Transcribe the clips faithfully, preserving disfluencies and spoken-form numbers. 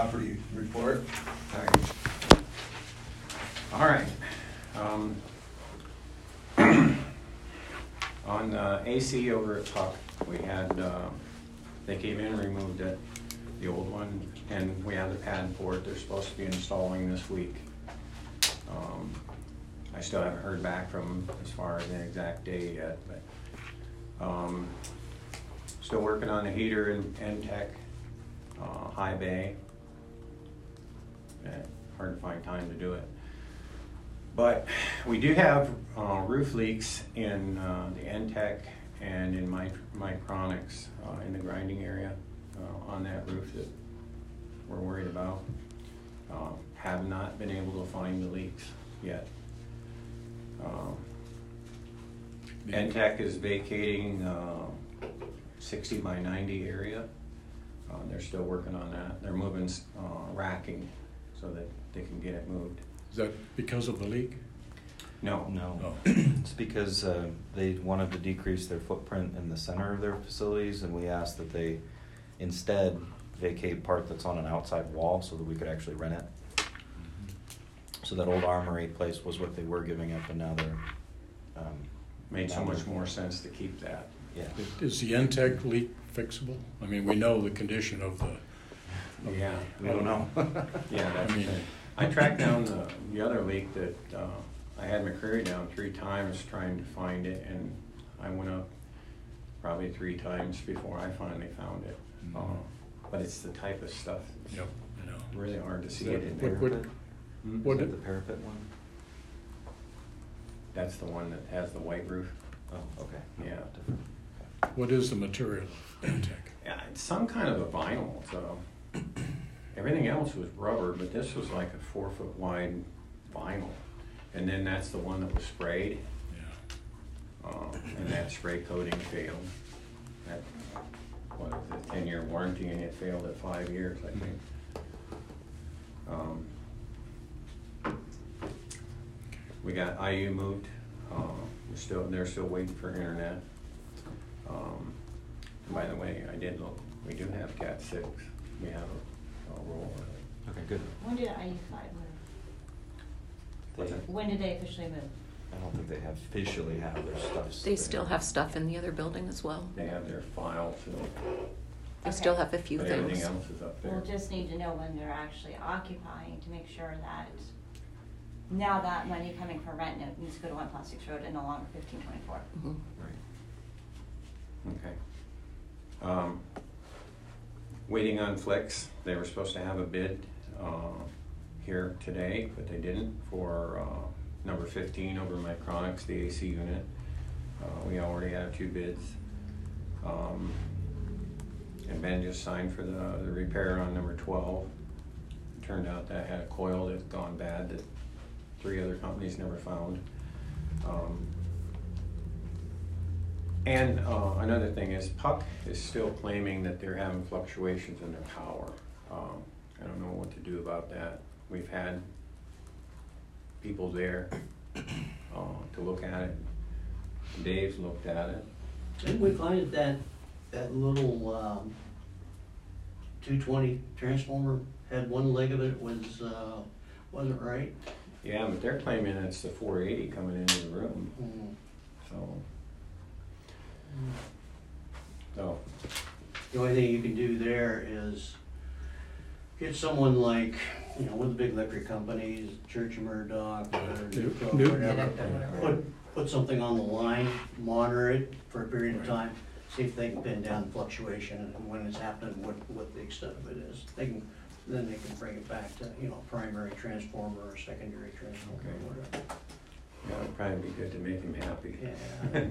property report. All right. Um, on uh, A C over at Puck, we had, uh, they came in and removed it, the old one, and we have the pad for it. They're supposed to be installing this week. Um, I still haven't heard back from them as far as an exact day yet, but um, still working on the heater in N-Tech, uh, High Bay. Eh, hard to find time to do it. But we do have uh, roof leaks in uh, the N-Tech and in my Micronics uh, in the grinding area uh, on that roof that we're worried about. Uh, have not been able to find the leaks yet. Um, N-Tech is vacating uh, sixty by ninety area. Uh, they're still working on that. They're moving uh, racking so that they can get it moved. Is that because of the leak? No. No. Oh. It's because uh, they wanted to decrease their footprint in the center of their facilities, and we asked that they instead vacate part that's on an outside wall so that we could actually rent it. So that old armory place was what they were giving up, and now they're um, Made so now much they're- more sense to keep that. Yeah. Is the N-Tech leak fixable? I mean, we know the condition of the. Of Yeah. We don't know. Yeah, that's I mean- the thing. I tracked down the, the other leak that uh, I had McCreary down three times trying to find it, and I went up probably three times before I finally found it. Mhm. Uh, but it's the type of stuff that's Yep, I know. really hard to Is see that it in the there. What- parapet? Hmm? what- Is that the parapet one? That's the one that has the white roof. Oh, okay. Yeah. Different. What is the material of N-Tech? Yeah, it's some kind of a vinyl, so everything else was rubber, but this was like a four foot wide vinyl. And then that's the one that was sprayed, Yeah. uh, and that spray coating failed. That, what is it, ten year warranty, and it failed at five years, I think. Um, we got I U moved, uh, we're still, they're still waiting for internet. Um, and by the way, I did look, we do have Cat six, we have a, a roll of it. Okay, good. When did I U five move? What's They, that? When did they officially move? I don't think they have officially have their stuff. They still have stuff in the other building as well. They have their file, so, They Okay. still have a few but everything things. else is up there. We'll just need to know when they're actually occupying to make sure that now that money coming for rent note needs to go to One Plastics Road and no longer fifteen twenty-four. Mhm. Right. Okay. Um, waiting on Flex. They were supposed to have a bid uh, here today, but they didn't for uh, number fifteen over Micronics, the A C unit. Uh, we already have two bids. Um, and Ben just signed for the, the repair on number twelve. It turned out that had a coil that had gone bad that three other companies never found. Um, And uh, another thing is Puck is still claiming that they're having fluctuations in their power. Um, I don't know what to do about that. We've had people there uh, to look at it. Dave's looked at it. Didn't we find that that, that little um, two twenty transformer had one leg of it was uh, wasn't right? Yeah, but they're claiming it's the four eighty coming into the room. Mm. So, so The only thing you can do there is get someone like, you know, one of the big electric companies, Church of Murdoch, or Newco, Newton. whatever. Put, put something on the line, monitor it for a period of Right. time, see if they can pin down fluctuation and when it's happening, what, what the extent of it is. They can, then they can bring it back to, you know, primary transformer or secondary transformer Okay. or whatever. yeah, it'd probably be good to make him happy. Yeah.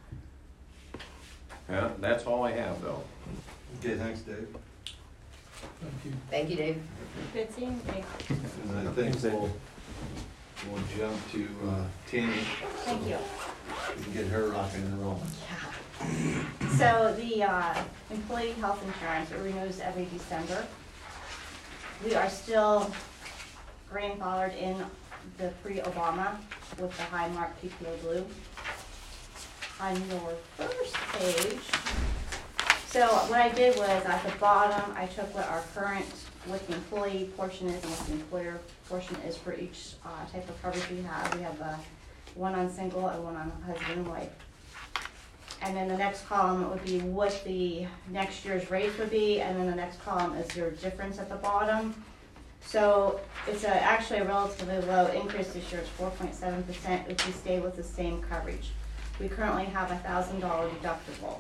Yeah, that's all I have though. Okay, thanks, Dave. Thank you, Dave. Good seeing you, Dave. And I think we'll, we'll jump to uh, Tammy. Thank you. We can get her rocking and rolling. So the uh, employee health insurance, it renews every December. We are still grandfathered in the pre-Obama with the high mark P P O blue. On your first page, so what I did was at the bottom, I took what our current what the employee portion is and what the employer portion is for each uh, type of coverage we have. We have uh, one on single and one on husband and wife. And then the next column would be what the next year's rates would be, and then the next column is your difference at the bottom. So it's a, actually a relatively low increase this year. It's four point seven percent if we stay with the same coverage. We currently have a one thousand dollar deductible.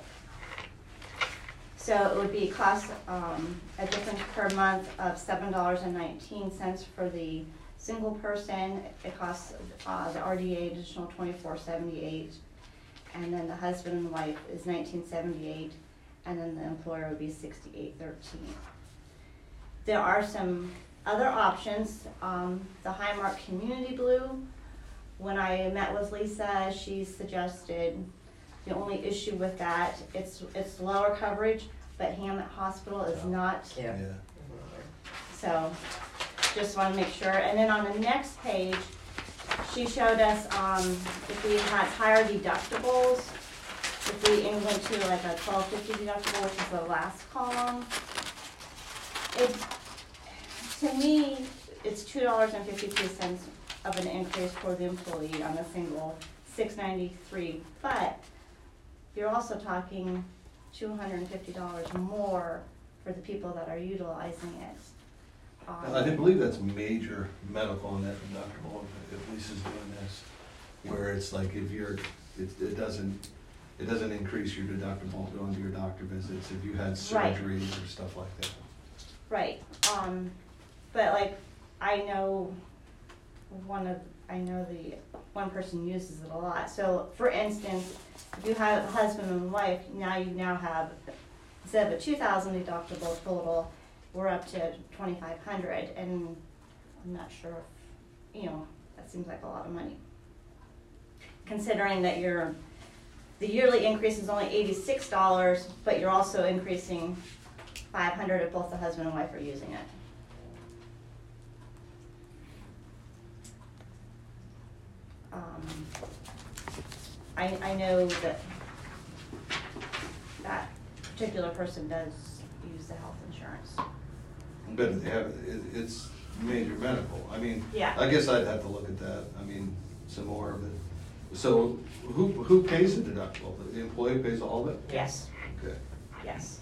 So it would be cost um, a difference per month of seven dollars and nineteen cents for the single person. It costs uh, the R D A additional twenty-four seventy-eight, and then the husband and wife is nineteen seventy-eight, and then the employer would be sixty-eight thirteen. There are some other options. Um, the Highmark Community Blue. When I met with Lisa, she suggested the only issue with that, it's it's lower coverage, but Hammett Hospital is not. Yeah. So just want to make sure. And then on the next page, she showed us um, if we had higher deductibles, if we went to like a twelve fifty deductible, which is the last column. It, to me, it's two dollars and fifty-two cents of an increase for the employee on the single, six ninety-three. But you're also talking two hundred fifty dollars more for the people that are utilizing it. Um, I believe that's major medical on that deductible, if Lisa's doing this, where it's like if you're, it, it doesn't, it doesn't increase your deductible going to your doctor visits if you had Right. surgeries or stuff like that. Right, um, but like, I know one of, I know the, one person uses it a lot. So for instance, if you have a husband and wife, now you now have, instead of a two thousand deductible total, we're up to twenty-five hundred, and I'm not sure if, you know, that seems like a lot of money. Considering that your, the yearly increase is only eighty-six dollars, but you're also increasing five hundred if both the husband and wife are using it. Um, I, I know that that particular person does use the health insurance. But they have, it, it's major medical. I mean, Yeah. I guess I'd have to look at that. I mean, some more of it. So who, who pays the deductible? The employee pays all of it? Yes, Okay. yes.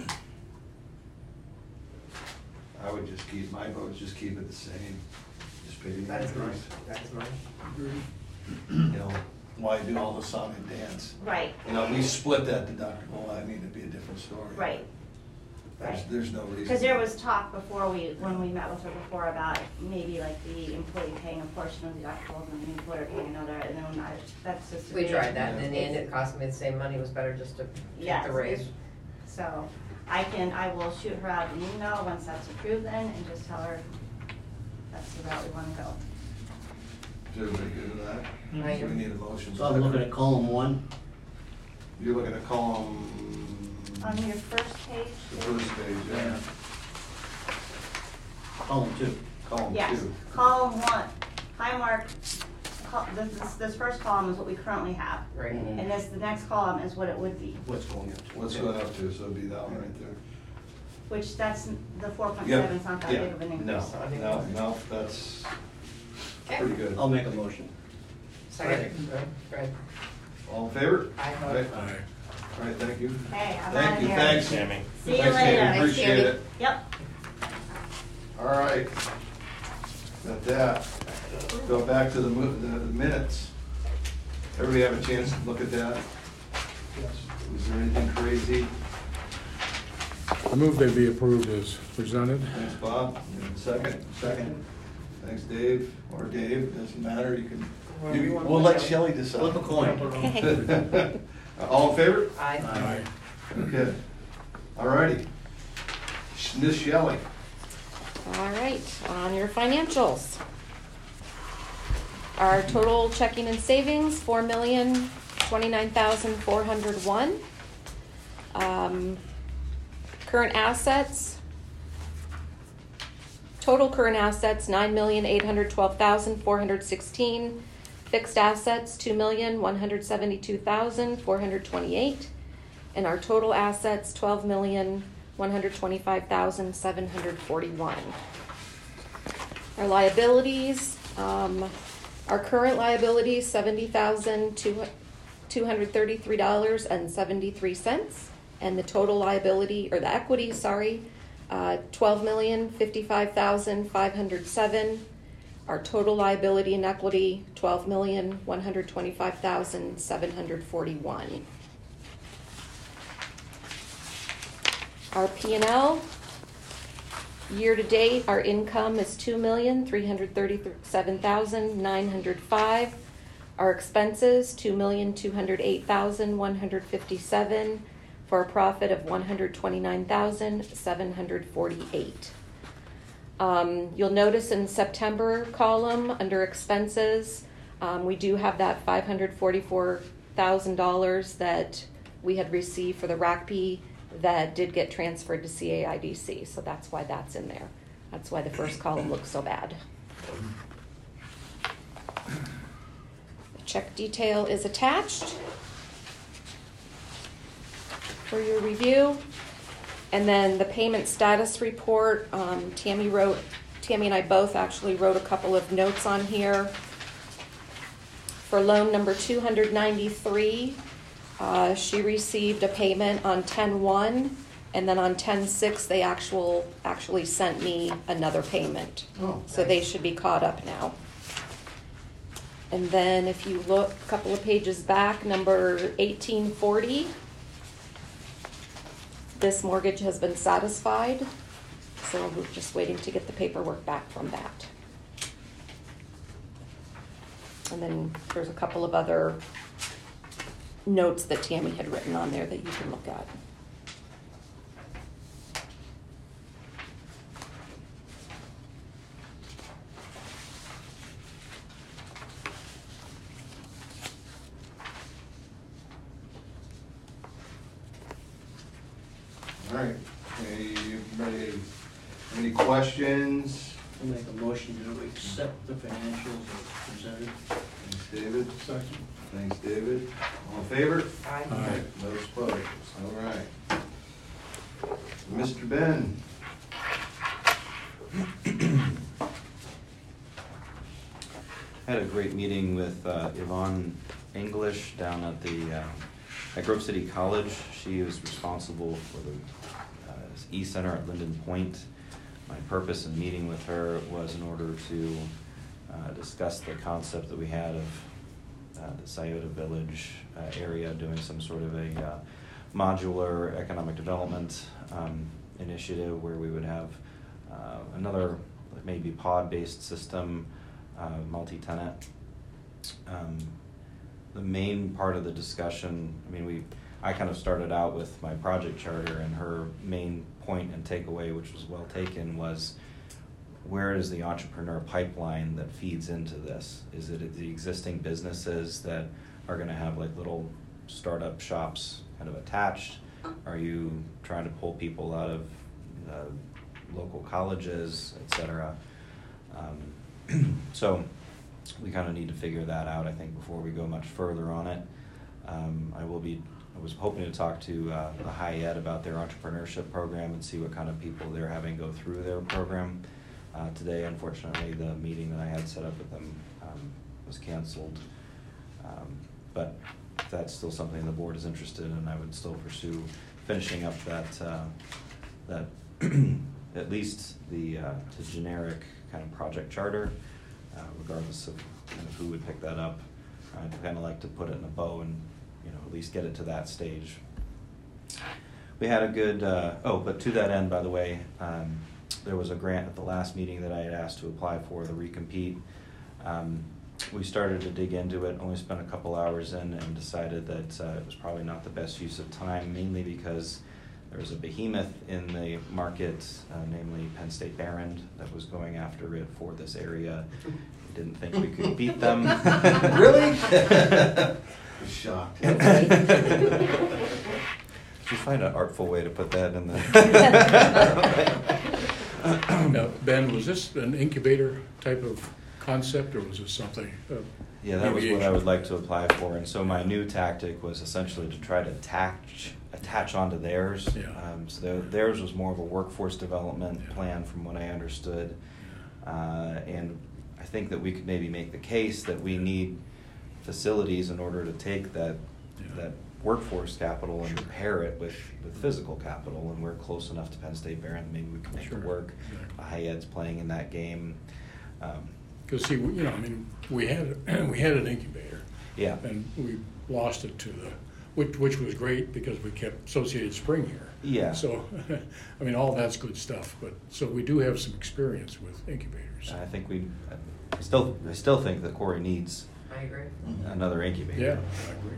I would just keep, my vote is just keep it the same. Just pay the That is mine, increase. that is mine. You know, why do all the song and dance? Right, You know, if we split that deductible, I mean, it'd be a different story. right. There's, Right. there's no reason. Because there was talk before we, when we met with her before about maybe like the employee paying a portion of the deductibles and the employer paying another, and then I, that's just. We tried that, and in the end, it cost me the same money, it was better just to keep Yes. the raise. So I can, I will shoot her out an email once that's approved then and just tell her that's the route we want to go. Is everybody good with that? I So we am. need a motion. So I'm looking at column one. You're looking at column. On your first page? The first page, yeah. Column two. Column Yes, two. column one, Highmark, col- this, this, this first column is what we currently have. Right. Mhm. And this, the next column is what it would be, What's going up to? What's going up to, so it'd be that one right there. which that's, the four point Yeah, seven is not that yeah. big of an increase. No, no, no, that's Okay. pretty good. I'll make a motion. Second, Fred. All in favor? Aye. All right, Aye. all right, thank you. Okay, I'm out Thank of you, here. thanks. Tammy. See you Thanks, later. Tammy, appreciate Tammy. it. Yep. All right. Got that. Go back to the mo- the minutes. Everybody have a chance to look at that? Was there anything crazy? I move they be approved as presented. Thanks, Bob. Second? Second. Thanks, Dave, or Dave, doesn't matter, you can, Well, you- you wanna we'll look let at- Shelley decide. Flip a coin. All in favor? Aye. Aye. Okay. All righty. Miss Shelley. All right, on your financials. Our total checking and savings, four million, twenty-nine thousand, four hundred one. Um, current assets, total current assets, nine million, eight hundred twelve thousand, four hundred sixteen. Fixed assets, two million, one hundred seventy-two thousand, four hundred twenty-eight. And our total assets, twelve million, one hundred twenty-five thousand seven hundred forty-one. Our liabilities, um, our current liabilities, seventy thousand two hundred thirty-three dollars and seventy-three cents. And the total liability, or the equity, sorry, uh, twelve million fifty-five thousand five hundred seven. Our total liability and equity, twelve million one hundred twenty-five thousand seven hundred forty-one. Our P and L, year to date, our income is two million three hundred thirty-seven thousand nine hundred five. Our expenses, two million two hundred eight thousand one hundred fifty-seven, for a profit of one hundred twenty-nine thousand seven hundred forty-eight. Um, you'll notice in September column under expenses, um, we do have that five hundred forty-four thousand dollars that we had received for the R A C P that did get transferred to C A I D C. So that's why that's in there. That's why the first column looks so bad. The check detail is attached for your review. And then the payment status report, um, Tammy wrote, Tammy and I both actually wrote a couple of notes on here. For loan number two hundred ninety-three, uh, she received a payment on ten one, and then on ten six they actual, actually sent me another payment. Oh, so they should be caught up now. And then if you look a couple of pages back, number eighteen forty, this mortgage has been satisfied, so we're just waiting to get the paperwork back from that. And then there's a couple of other notes that Tammy had written on there that you can look at. All right, anybody, any questions? I'll make a motion to accept the financials as presented. Thanks, David. Second. Thanks, David. All in favor? Aye. Aye. Those opposed? All right. Mister Ben. Had a great meeting with uh, Yvonne English down at the uh, at Grove City College. She was responsible for the uh, E-Center at Linden Point. My purpose in meeting with her was in order to uh, discuss the concept that we had of uh, the Scioto Village uh, area doing some sort of a uh, modular economic development um, initiative where we would have uh, another maybe pod-based system, uh, multi-tenant. Um, the main part of the discussion, I mean, we, I kind of started out with my project charter, and her main point and takeaway, which was well taken, was where is the entrepreneur pipeline that feeds into this? Is it the existing businesses that are going to have like little startup shops kind of attached? Are you trying to pull people out of uh, local colleges, et cetera? Um, so we kind of need to figure that out, I think, before we go much further on it. Um, I will be, I was hoping to talk to uh, the High Ed about their entrepreneurship program and see what kind of people they're having go through their program. Uh, today, unfortunately, the meeting that I had set up with them um, was canceled. Um, but that's still something the board is interested in, and I would still pursue finishing up that, uh, that at least the, uh, the generic kind of project charter, uh, regardless of kind of who would pick that up. I'd kind of like to put it in a bow and, you know, at least get it to that stage. We had a good, uh, oh, but to that end, by the way, um, there was a grant at the last meeting that I had asked to apply for, the recompete. Um, we started to dig into it, only spent a couple hours in, and decided that uh, it was probably not the best use of time, mainly because there was a behemoth in the market, uh, namely Penn State Behrend, that was going after it for this area. We didn't think we could beat them. Really? Shocked. Did you find an artful way to put that in the... Now, Ben, was this an incubator type of concept, or was this something? Uh, Yeah, that was what I Deviation. would like to apply for, and so my new tactic was essentially to try to attach, attach onto theirs. Yeah. Um, so their- theirs was more of a workforce development Yeah. plan from what I understood. Uh, and I think that we could maybe make the case that we need facilities in order to take that, Yeah. that workforce capital and Sure. pair it with, with physical capital, and we're close enough to Penn State Barron, maybe we can make Sure. it work. Exactly. High Ed's playing in that game. Um, Because see, we- you know, I mean, we had, we had an incubator. Yeah. And we lost it to the, which, which was great because we kept Associated Spring here. Yeah. So, I mean, all that's good stuff, but, so we do have some experience with incubators. I think we, I still, I still think that Corey needs I agree. another incubator. Yeah, I agree.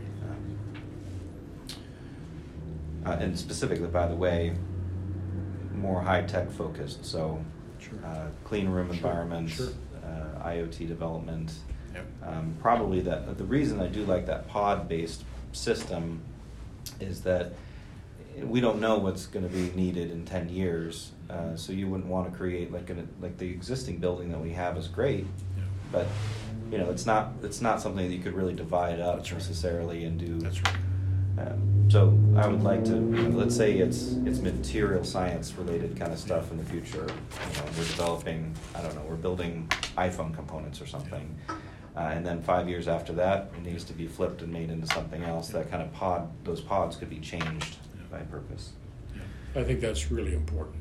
Um, uh, and specifically, by the way, more high-tech focused, so Sure. uh, clean room Sure, environments, sure. uh, IoT development. Yep. Um, probably that, the reason I do like that pod-based system is that we don't know what's going to be needed in ten years, uh, so you wouldn't want to create like an, like the existing building that we have is great, Yeah. but you know it's not it's not something that you could really divide up That's right. necessarily and do. That's right. Um, so I would like to, you know, let's say it's it's material science related kind of stuff in the future. You know, we're developing, I don't know, we're building iPhone components or something, uh, and then five years after that, it needs to be flipped and made into something else. That kind of pod, those pods could be changed by purpose. Yeah. I think that's really important.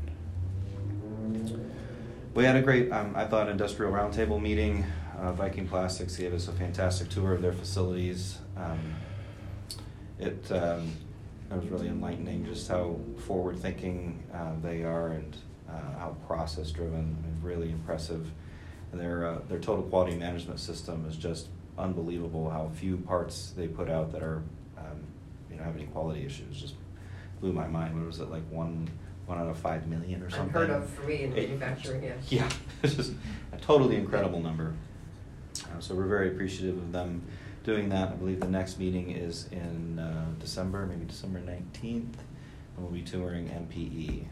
We had a great, um, I thought, industrial roundtable meeting. Uh, Viking Plastics gave us a fantastic tour of their facilities. Um, it, um, it was really enlightening just how forward-thinking uh, they are and uh, how process-driven and really impressive. And their uh, their total quality management system is just unbelievable. How few parts they put out that are, um, you know, have any quality issues. Just blew my mind. What was it, like one one out of five million or something? Unheard of for me in It- manufacturing, yeah. Yeah, it's just a totally incredible number. Uh, so we're very appreciative of them doing that. I believe the next meeting is in uh, December, maybe December nineteenth, and we'll be touring M P E.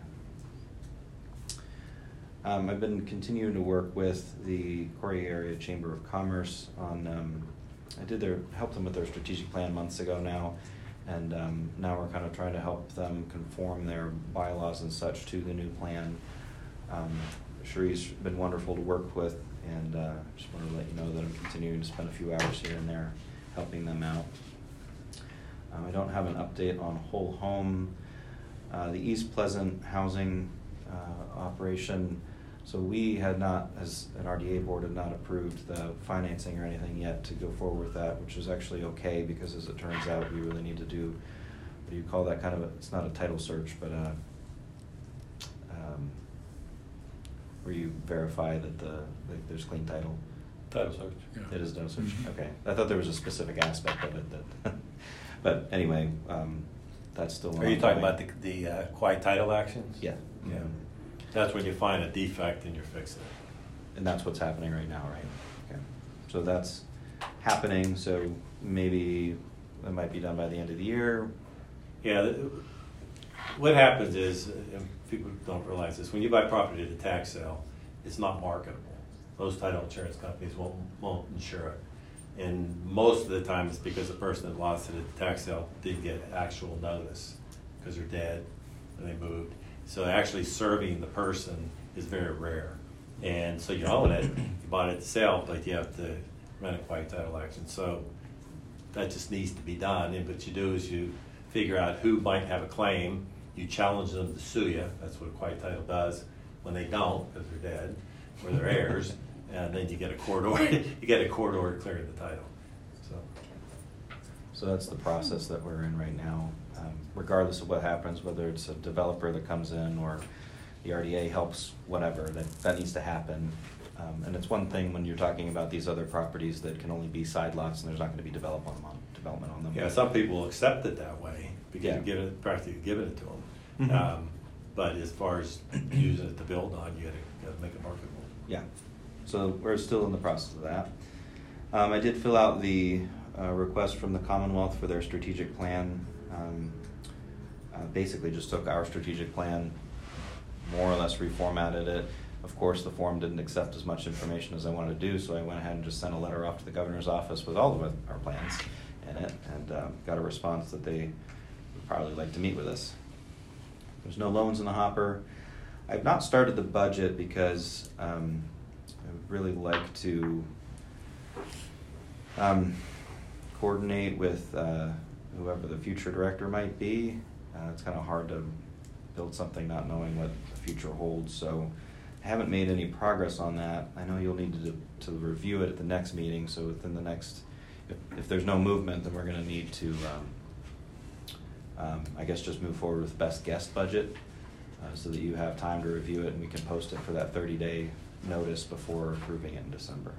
Um, I've been continuing to work with the Corey Area Chamber of Commerce on, um, I did their, helped them with their strategic plan months ago now, and um, now we're kind of trying to help them conform their bylaws and such to the new plan. Um, Cherie's been wonderful to work with, and uh, just want to let you know that I'm continuing to spend a few hours here and there helping them out. Um, I don't have an update on Whole Home. Uh, the East Pleasant housing uh, operation, so we had not, as an R D A board, had not approved the financing or anything yet to go forward with that, which is actually okay because as it turns out, we really need to do, what do you call that, kind of a, it's not a title search, but a, um, where you verify that the, that there's clean title. Title search. Yeah. It is a title search, Mhm. okay. I thought there was a specific aspect of it that, but anyway, um, that's still. Are you talking ongoing. about the, the uh, quiet title actions? Yeah. Yeah. That's when you find a defect and you're fixing it. And that's what's happening right now, right? Okay. So that's happening, so maybe it might be done by the end of the year. Yeah, th- what happens is, and people don't realize this, when you buy property at a tax sale, it's not marketable. Most title insurance companies won't, won't insure it. And most of the time it's because the person that lost it at the tax sale didn't get actual notice because they're dead and they moved. So actually serving the person is very rare. And so you own it, you bought it at the sale, but you have to run a quiet title action. So that just needs to be done. And what you do is you figure out who might have a claim, you challenge them to sue you. That's what a quiet title does. When they don't, because they're dead, or they're heirs, and then you get a court order, you get a court order clearing the title. So, So that's the process that we're in right now. Um, regardless of what happens, whether it's a developer that comes in or the R D A helps, whatever, that, that needs to happen. Um, and it's one thing when you're talking about these other properties that can only be side lots and there's not going to be develop on them, on, development on them. yeah, some people accept it that way because Yeah. you're giving it, practically giving it to them. Mhm. Um, but as far as using it to build on, you gotta, gotta make it marketable. Yeah, so we're still in the process of that. Um, I did fill out the uh, request from the Commonwealth for their strategic plan. Um, uh, basically just took our strategic plan, more or less reformatted it, Of course, the form didn't accept as much information as I wanted to do, so I went ahead and just sent a letter off to the governor's office with all of our plans in it, and um, got a response that they would probably like to meet with us. There's no loans in the hopper. I've not started the budget because um, I would really like to um, coordinate with uh, whoever the future director might be. Uh, it's kind of hard to build something not knowing what the future holds, so I haven't made any progress on that. I know you'll need to, to review it at the next meeting, so within the next, if, if there's no movement, then we're going to need to, um, um, I guess, just move forward with best guess budget uh, so that you have time to review it and we can post it for that thirty day notice before approving it in December.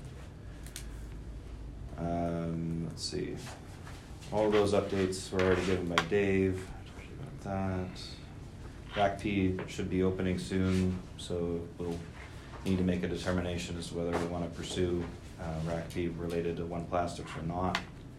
Um, let's see. All of those updates were already given by Dave. That. R A C P should be opening soon, so we'll need to make a determination as to whether we want to pursue uh, R A C P related to One Plastics or not.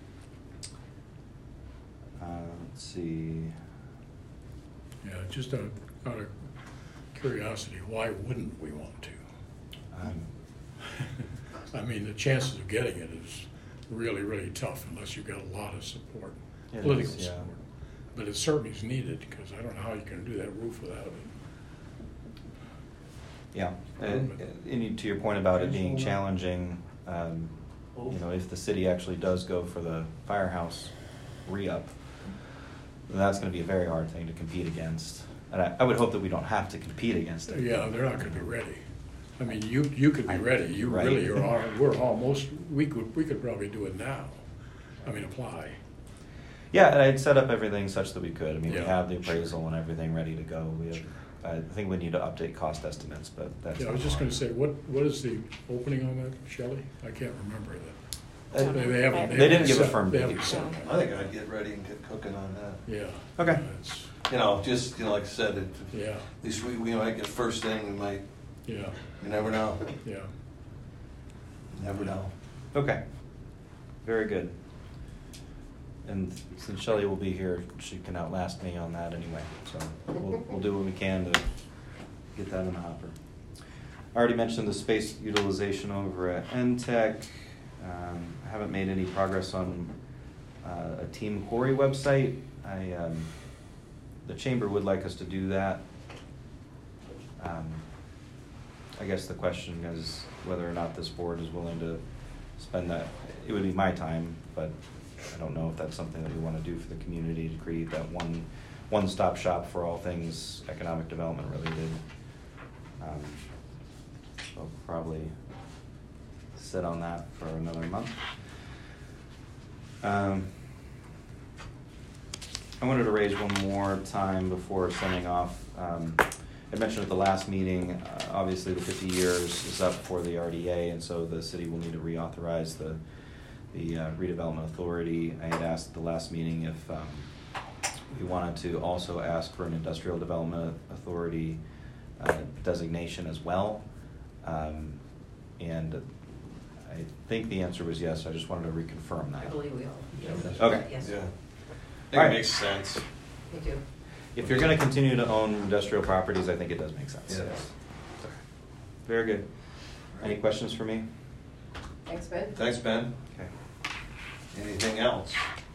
Uh, let's see. Yeah, just out of, out of curiosity, why wouldn't we want to? Um, I mean, the chances of getting it is really, really tough unless you've got a lot of support, It political is, yeah. support. But it certainly is needed, because I don't know how you can do that roof without it. Yeah, and, and to your point about it being challenging, um, you know, if the city actually does go for the firehouse re-up, then that's going to be a very hard thing to compete against. And I, I would hope that we don't have to compete against it. Yeah, they're not gonna be ready. I mean, you, you could be I- ready, you right. really are, we're almost, we could, we could probably do it now. I mean, apply. Yeah, and I'd set up everything such that we could. I mean, we Yeah, have the appraisal and everything ready to go. We have, Sure. I think we need to update cost estimates, but that's. Yeah, I was not just gonna hard. say, what, what is the opening on that, Shelley? I can't remember that. Uh, They they haven't. They didn't give a set- firm They date. haven't set that. I think I'd get ready and get cooking on that. Yeah. Okay. That's- You know, just, you know, like I said, it, Yeah, at least we, we might get first thing, we might, yeah, you never know, yeah. you never know. Okay. Very good. And since Shelley will be here, she can outlast me on that anyway. So we'll, we'll do what we can to get that in the hopper. I already mentioned the space utilization over at N TEC. Um, I haven't made any progress on uh, a Team Quarry website. I, um, the chamber would like us to do that. Um, I guess the question is whether or not this board is willing to spend that. It would be my time, but I don't know if that's something that we want to do for the community, to create that one, one-stop shop for all things economic development related. Um, so I'll probably sit on that for another month. Um, I wanted to raise one more time before sending off. Um, I mentioned at the last meeting, uh, obviously the fifty years is up for the R D A, and so the city will need to reauthorize the the uh, redevelopment authority. I had asked at the last meeting if um, we wanted to also ask for an industrial development authority uh, designation as well. Um, and I think the answer was yes. I just wanted to reconfirm that. I believe we all. Yes. Okay. Yes. Yeah. I All think right. it makes sense. Me too. If you're going to continue to own industrial properties, I think it does make sense. Yes. Very good. Any questions for me? Thanks, Ben. Thanks, Ben. Okay. Anything else?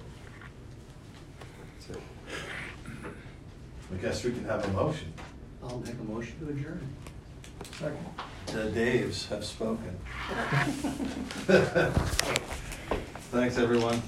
That's it. I guess we can have a motion. I'll make a motion to adjourn. The Daves have spoken. Thanks, everyone.